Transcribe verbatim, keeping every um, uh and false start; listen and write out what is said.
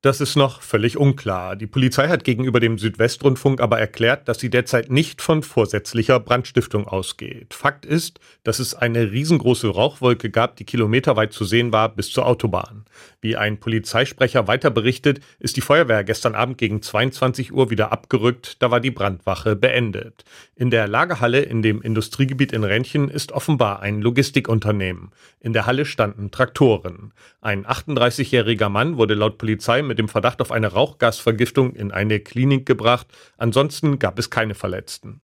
Das ist noch völlig unklar. Die Polizei hat gegenüber dem Südwestrundfunk aber erklärt, dass sie derzeit nicht von vorsätzlicher Brandstiftung ausgeht. Fakt ist, dass es eine riesengroße Rauchwolke gab, die kilometerweit zu sehen war bis zur Autobahn. Wie ein Polizeisprecher weiter berichtet, ist die Feuerwehr gestern Abend gegen zweiundzwanzig Uhr wieder abgerückt, da war die Brandwache beendet. In der Lagerhalle in dem Industriegebiet in Renchen ist offenbar ein Logistikunternehmen. In der Halle standen Traktoren. Ein achtunddreißigjähriger Mann wurde laut Polizei mit dem Verdacht auf eine Rauchgasvergiftung in eine Klinik gebracht. Ansonsten gab es keine Verletzten.